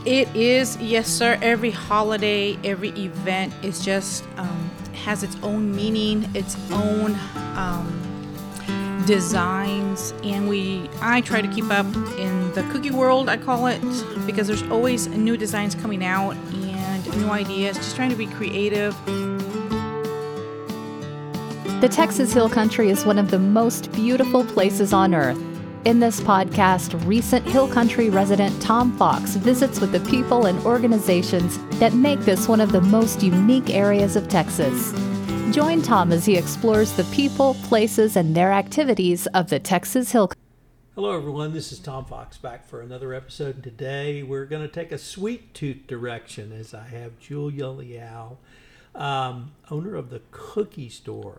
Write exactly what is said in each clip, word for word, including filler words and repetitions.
It is, yes, sir. Every holiday, every event is just um, has its own meaning, its own um, designs, and we. I try to keep up in the cookie world, I call it, because there's always new designs coming out and new ideas. Just trying to be creative. The Texas Hill Country is one of the most beautiful places on earth. In this podcast, recent Hill Country resident Tom Fox visits with the people and organizations that make this one of the most unique areas of Texas. Join Tom as he explores the people, places, and their activities of the Texas Hill Country. Hello, everyone. This is Tom Fox back for another episode. And today, we're going to take a sweet tooth direction as I have Julia Leal, um, owner of the Cookie Store.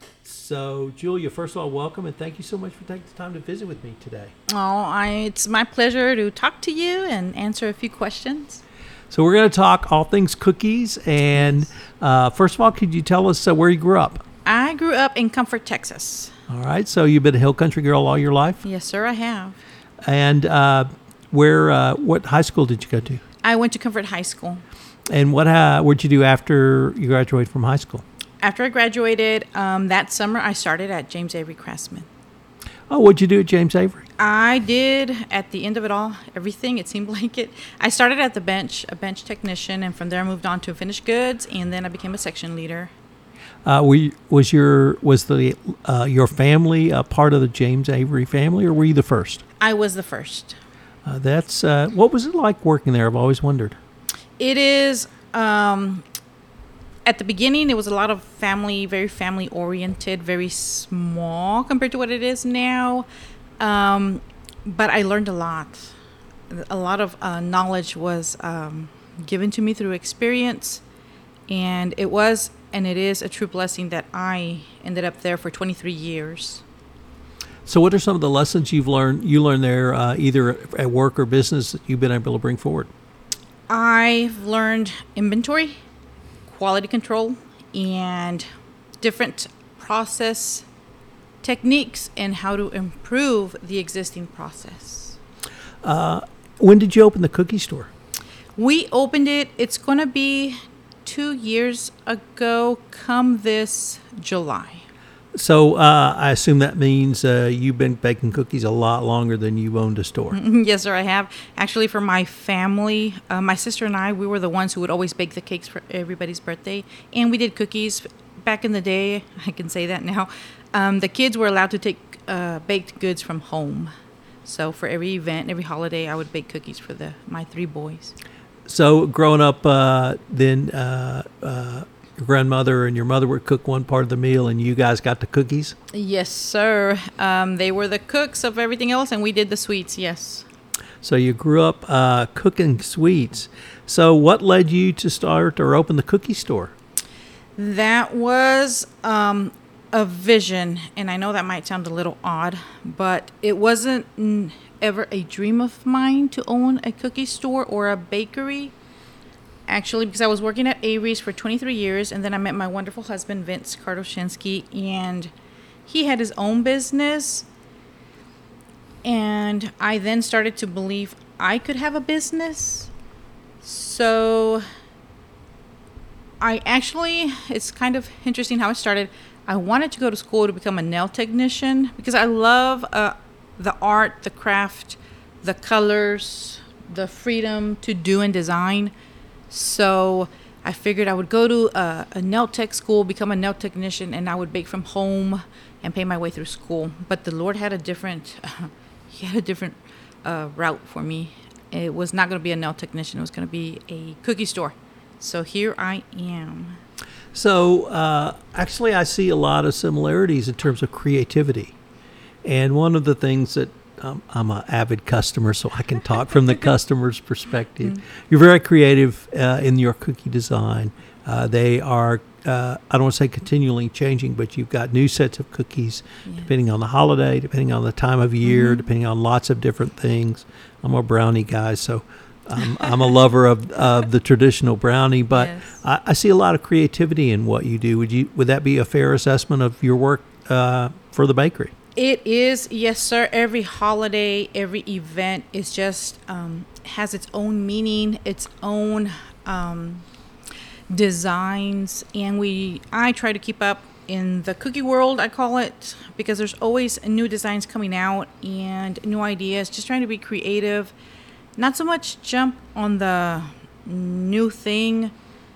So, Julia, first of all, welcome, and thank you so much for taking the time to visit with me today. Oh, I, it's my pleasure to talk to you and answer a few questions. So we're going to talk all things cookies, and uh, first of all, could you tell us uh, where you grew up? I grew up in Comfort, Texas. All right, so you've been a Hill Country girl all your life? Yes, sir, I have. And uh, where? Uh, what high school did you go to? I went to Comfort High School. And what? Uh, what'd you do after you graduated from high school? After I graduated, um, that summer, I started at James Avery Craftsman. Oh, what'd you do at James Avery? I did, at the end of it all, everything, it seemed like it. I started at the bench, a bench technician, and from there I moved on to finished goods, and then I became a section leader. Uh, we, was your was the uh, your family a part of the James Avery family, or were you the first? I was the first. Uh, that's uh, what was it like working there? I've always wondered. It is... Um, At the beginning, it was a lot of family, very family-oriented, very small compared to what it is now. Um, but I learned a lot. A lot of uh, knowledge was um, given to me through experience. And it was, and it is, a true blessing that I ended up there for twenty-three years. So what are some of the lessons you've learned, you learned there, uh, either at work or business, that you've been able to bring forward? I've learned inventory, quality control, and different process techniques and how to improve the existing process. Uh, when did you open the Cookie Store? We opened it, it's going to be two years ago, come this July. So uh, I assume that means uh, you've been baking cookies a lot longer than you've owned a store. Yes, sir, I have. Actually, for my family, uh, my sister and I, we were the ones who would always bake the cakes for everybody's birthday. And we did cookies back in the day. I can say that now. Um, the kids were allowed to take uh, baked goods from home. So for every event, every holiday, I would bake cookies for the my three boys. So growing up, uh, then uh, uh, your grandmother and your mother would cook one part of the meal, and you guys got the cookies? Yes, sir. Um, they were the cooks of everything else, and we did the sweets, yes. So you grew up uh, cooking sweets. So what led you to start or open the Cookie Store? That was um, a vision, and I know that might sound a little odd, but it wasn't n- ever a dream of mine to own a cookie store or a bakery. Actually, because I was working at Avery's for twenty-three years, and then I met my wonderful husband, Vince Kardoshinsky, and he had his own business. And I then started to believe I could have a business. So I actually, it's kind of interesting how it started. I wanted to go to school to become a nail technician because I love uh, the art, the craft, the colors, the freedom to do and design. So I figured I would go to a, a nail tech school, become a nail technician, and I would bake from home and pay my way through school. But the Lord had a different, uh, he had a different uh, route for me. It was not going to be a nail technician. It was going to be a cookie store. So here I am. So uh, actually, I see a lot of similarities in terms of creativity. And one of the things that Um, I'm an avid customer, so I can talk from the customer's perspective. Mm-hmm. You're very creative uh, in your cookie design. Uh, they are, uh, I don't want to say continually changing, but you've got new sets of cookies yeah. depending on the holiday, depending on the time of year, mm-hmm. depending on lots of different things. I'm a brownie guy, so um, I'm a lover of, of the traditional brownie, but yes. I, I see a lot of creativity in what you do. Would you? Would that be a fair assessment of your work uh, for the bakery? It is, yes, sir. Every holiday, every event is just um, has its own meaning, its own um, designs, and we I try to keep up in the cookie world, I call it, because there's always new designs coming out and new ideas, just trying to be creative, not so much jump on the new thing,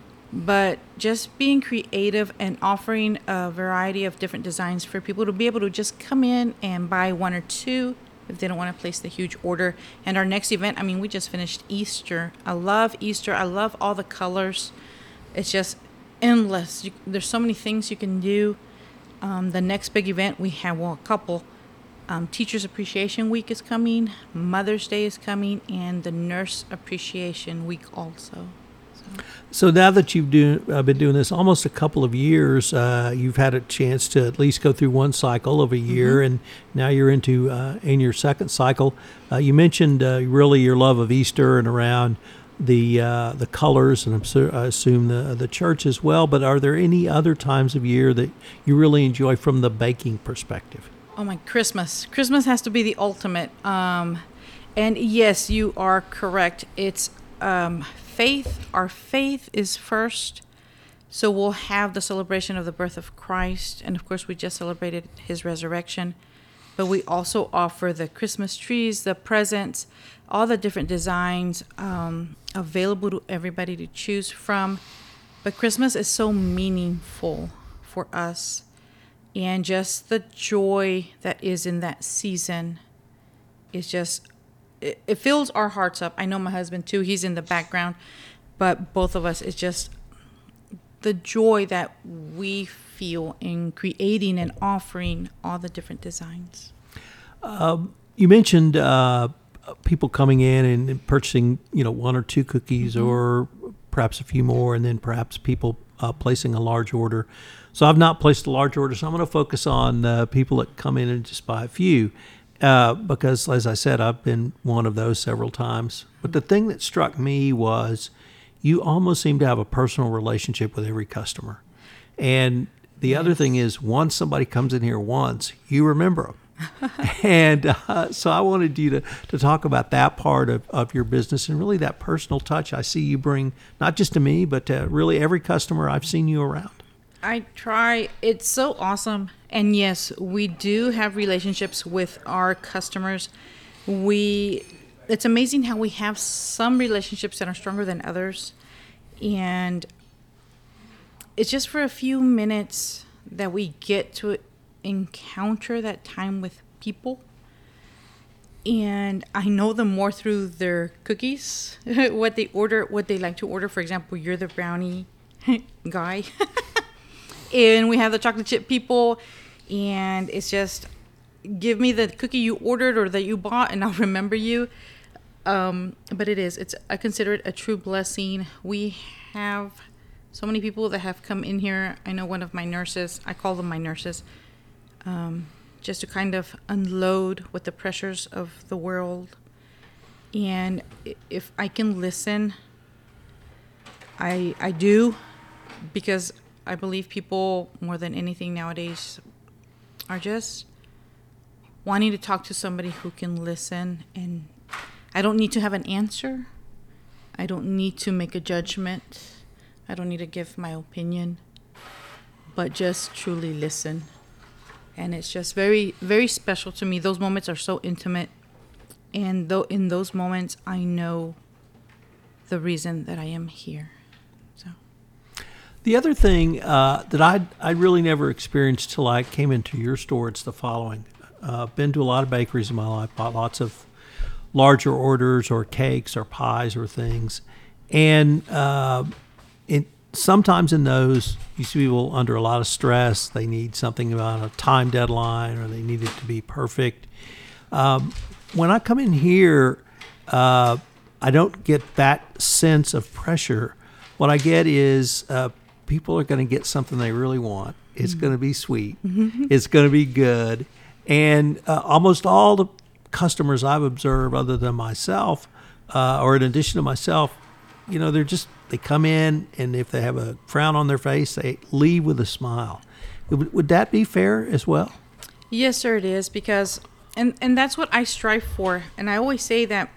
but just being creative and offering a variety of different designs for people to be able to just come in and buy one or two if they don't want to place the huge order. And our next event, I mean, we just finished Easter. I love Easter. I love all the colors. It's just endless. You, there's so many things you can do. Um, the next big event, we have, well, a couple. Um, Teachers Appreciation Week is coming. Mother's Day is coming. And the Nurse Appreciation Week also. So, so now that you've do, uh, been doing this almost a couple of years, uh, you've had a chance to at least go through one cycle of a year, mm-hmm. and now you're into uh, in your second cycle. Uh, you mentioned uh, really your love of Easter and around the uh, the colors, and I'm su- I assume the the church as well. But are there any other times of year that you really enjoy from the baking perspective? Oh my, Christmas! Christmas has to be the ultimate. Um, and yes, you are correct. It's um, faith. Our faith is first. So we'll have the celebration of the birth of Christ, and of course, we just celebrated His resurrection. But we also offer the Christmas trees, the presents, all the different designs um, available to everybody to choose from. But Christmas is so meaningful for us. And just the joy that is in that season is just, it, it fills our hearts up. I know my husband too, he's in the background. But both of us, it's just the joy that we feel in creating and offering all the different designs. Um, you mentioned uh, people coming in and purchasing, you know, one or two cookies, mm-hmm. or perhaps a few more, and then perhaps people uh, placing a large order. So I've not placed a large order, so I'm going to focus on uh, people that come in and just buy a few, uh, because, as I said, I've been one of those several times. But the thing that struck me was you almost seem to have a personal relationship with every customer. And the yes. other thing is, once somebody comes in here once, you remember them. and uh, so I wanted you to, to talk about that part of, of your business and really that personal touch I see you bring, not just to me, but to really every customer I've seen you around. I try. It's so awesome. And yes, we do have relationships with our customers. We, it's amazing how we have some relationships that are stronger than others. And it's just for a few minutes that we get to encounter that time with people. And I know them more through their cookies, what they order, what they like to order. For example, you're the brownie guy. And we have the chocolate chip people. And it's just, give me the cookie you ordered or that you bought and I'll remember you. Um, but it is, it's, I consider it a true blessing. We have so many people that have come in here. I know one of my nurses, I call them my nurses, um, just to kind of unload with the pressures of the world. And if I can listen, I I do, because I believe people more than anything nowadays are just wanting to talk to somebody who can listen. And I don't need to have an answer. I don't need to make a judgment. I don't need to give my opinion, but just truly listen. And it's just very, very special to me. Those moments are so intimate. And though in those moments, I know the reason that I am here. So, the other thing uh, that I I really never experienced till I came into your store, it's the following. Uh, been to a lot of bakeries in my life, bought lots of larger orders or cakes or pies or things. And uh, it, sometimes in those, you see people under a lot of stress. They need something about a time deadline, or they need it to be perfect. Um, when I come in here, uh, I don't get that sense of pressure. What I get is uh, people are going to get something they really want. It's mm-hmm. going to be sweet. Mm-hmm. It's going to be good. And uh, almost all the customers I've observed, other than myself, uh, or in addition to myself, you know, they're just, they come in, and if they have a frown on their face, they leave with a smile. Would, would that be fair as well? Yes, sir, it is, because, and, and that's what I strive for. And I always say that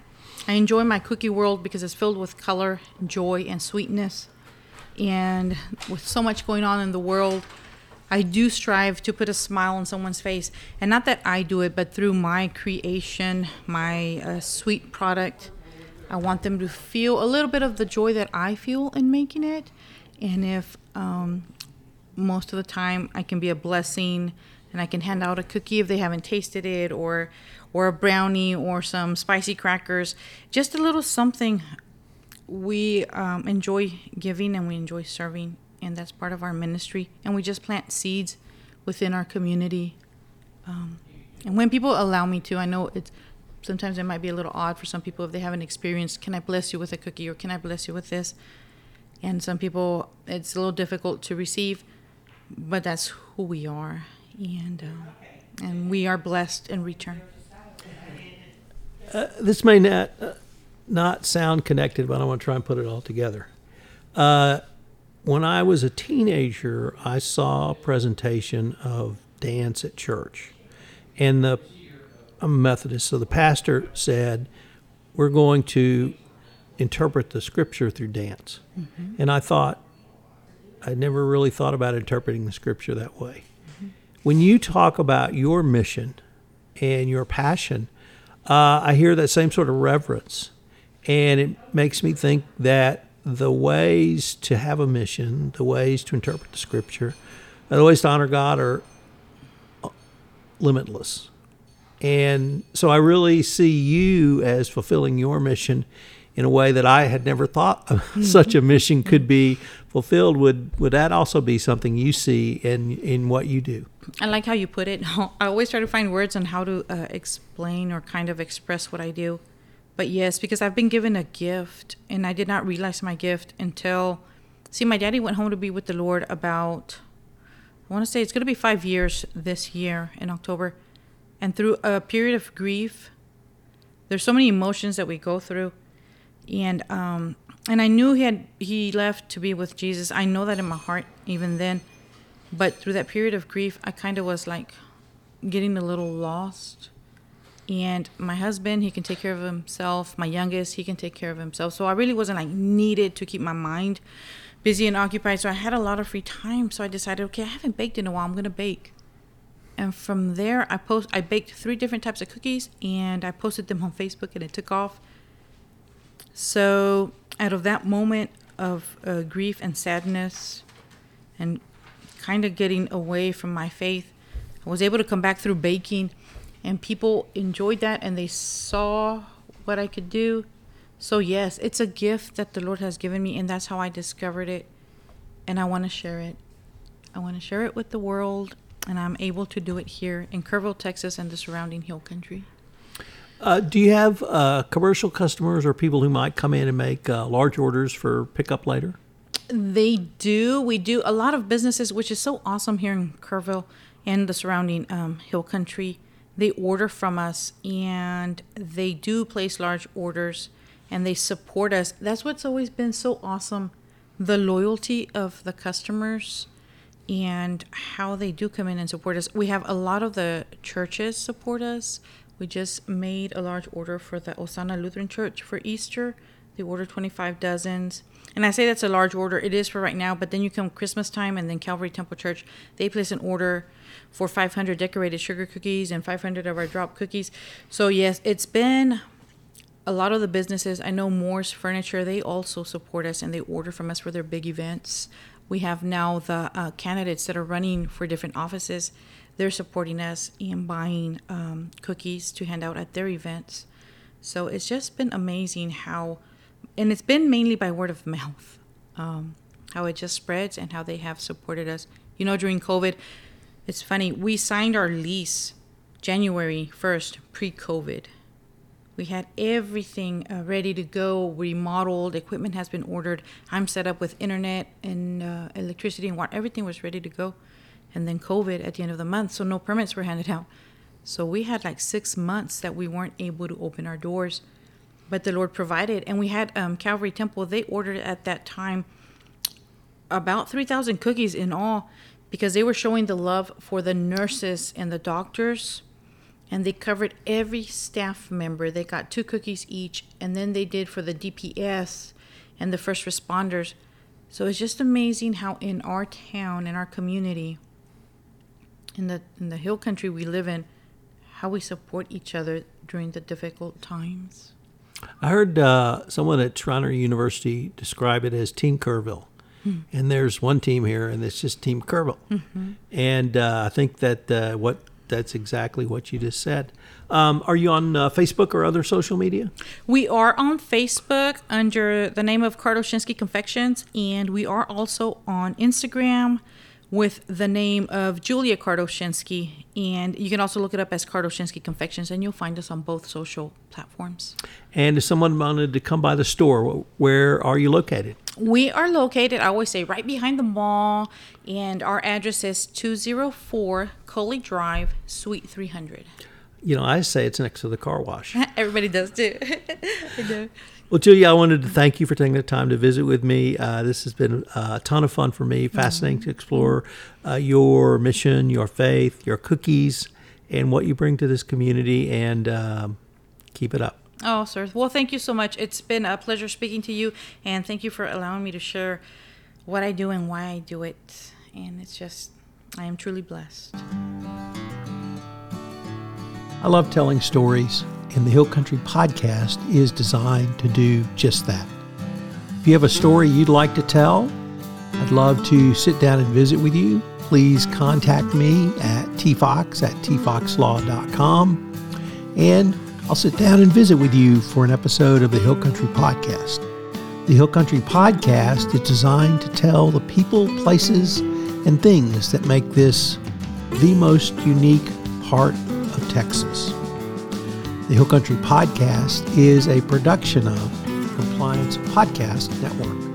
I enjoy my cookie world because it's filled with color, joy, and sweetness. And with so much going on in the world, I do strive to put a smile on someone's face. And not that I do it, but through my creation, my uh, sweet product, I want them to feel a little bit of the joy that I feel in making it. And if um, most of the time I can be a blessing and I can hand out a cookie if they haven't tasted it, or or a brownie or some spicy crackers, just a little something. We um, enjoy giving and we enjoy serving, and that's part of our ministry. And we just plant seeds within our community. Um, and when people allow me to, I know it's sometimes it might be a little odd for some people if they haven't experienced, can I bless you with a cookie, or can I bless you with this? And some people, it's a little difficult to receive, but that's who we are. And, uh, and we are blessed in return. Uh, this may not uh, not sound connected, but I want to try and put it all together. Uh, when I was a teenager, I saw a presentation of dance at church. And the I'm a Methodist, so the pastor said, we're going to interpret the scripture through dance. Mm-hmm. And I thought, I never really thought about interpreting the scripture that way. Mm-hmm. When you talk about your mission and your passion, uh, I hear that same sort of reverence. And it makes me think that the ways to have a mission, the ways to interpret the scripture, the ways to honor God are limitless. And so I really see you as fulfilling your mission in a way that I had never thought mm-hmm. such a mission could be fulfilled. Would would that also be something you see in, in what you do? I like how you put it. I always try to find words on how to uh, explain or kind of express what I do. But yes, because I've been given a gift, and I did not realize my gift until, see, my daddy went home to be with the Lord about, I want to say it's going to be five years this year in October. And through a period of grief, there's so many emotions that we go through. And um, and I knew he had he left to be with Jesus. I know that in my heart even then. But through that period of grief, I kind of was like getting a little lost. And my husband, he can take care of himself. My youngest, he can take care of himself. So I really wasn't like needed to keep my mind busy and occupied. So I had a lot of free time. So I decided, okay, I haven't baked in a while. I'm going to bake. And from there, I post. I baked three different types of cookies, and I posted them on Facebook, and it took off. So out of that moment of uh, grief and sadness and kind of getting away from my faith, I was able to come back through baking, and people enjoyed that, and they saw what I could do. So yes, it's a gift that the Lord has given me, and that's how I discovered it, and I want to share it. I want to share it with the world. And I'm able to do it here in Kerrville, Texas, and the surrounding hill country. Uh, do you have uh, commercial customers or people who might come in and make uh, large orders for pickup later? They do. We do. A lot of businesses, which is so awesome here in Kerrville and the surrounding um, hill country, they order from us, and they do place large orders, and they support us. That's what's always been so awesome, the loyalty of the customers and how they do come in and support us. We have a lot of the churches support us. We just made a large order for the Osana Lutheran Church for Easter. They ordered twenty-five dozens. And I say that's a large order. It is for right now, but then you come Christmas time, and then Calvary Temple Church, they place an order for five hundred decorated sugar cookies and five hundred of our drop cookies. So yes, it's been a lot of the businesses. I know Moore's Furniture, they also support us, and they order from us for their big events. We have now the uh, candidates that are running for different offices. They're supporting us in buying um, cookies to hand out at their events. So it's just been amazing how, and it's been mainly by word of mouth, um, how it just spreads and how they have supported us. You know, during COVID, it's funny, we signed our lease January first, pre-COVID. We had everything uh, ready to go, remodeled, equipment has been ordered. I'm set up with internet and uh, electricity and water. Everything was ready to go. And then COVID at the end of the month, so no permits were handed out. So we had like six months that we weren't able to open our doors. But the Lord provided. And we had um, Calvary Temple, they ordered at that time about three thousand cookies in all, because they were showing the love for the nurses and the doctors and they covered every staff member. They got two cookies each, and then they did for the D P S and the first responders. So it's just amazing how in our town, in our community, in the in the hill country we live in, how we support each other during the difficult times. I heard uh, someone at Schreiner University describe it as Team Kerrville. Hmm. And there's one team here, and it's just Team Kerrville. Mm-hmm. And uh, I think that uh, what that's exactly what you just said. Um, are you on uh, Facebook or other social media? We are on Facebook under the name of Kardoshinsky Confections, and we are also on Instagram with the name of Julia Kardoshinsky, and you can also look it up as Kardoshinsky Confections, and you'll find us on both social platforms. And if someone wanted to come by the store, where are you located? We are located, I always say, right behind the mall, and our address is two oh four Coley Drive, Suite three hundred. You know, I say it's next to the car wash. Everybody does too. I know. Well, Julia, I wanted to thank you for taking the time to visit with me. Uh, this has been a ton of fun for me, fascinating mm-hmm. to explore uh, your mission, your faith, your cookies, and what you bring to this community, and um, keep it up. Oh, sir. Well, thank you so much. It's been a pleasure speaking to you, and thank you for allowing me to share what I do and why I do it. And it's just, I am truly blessed. I love telling stories, and the Hill Country Podcast is designed to do just that. If you have a story you'd like to tell, I'd love to sit down and visit with you. Please contact me at tfox at tfoxlaw dot com, and I'll sit down and visit with you for an episode of the Hill Country Podcast. The Hill Country Podcast is designed to tell the people, places, and things that make this the most unique part of Texas. The Hill Country Podcast is a production of Compliance Podcast Network.